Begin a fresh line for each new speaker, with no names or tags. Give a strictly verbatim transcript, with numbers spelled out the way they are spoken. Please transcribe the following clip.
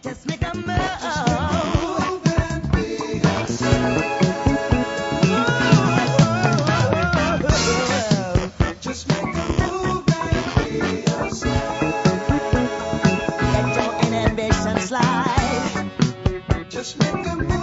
Just make a move.
And be yourself. Just make a move and be yourself.
Let your inhibitions slide.
Just make a move.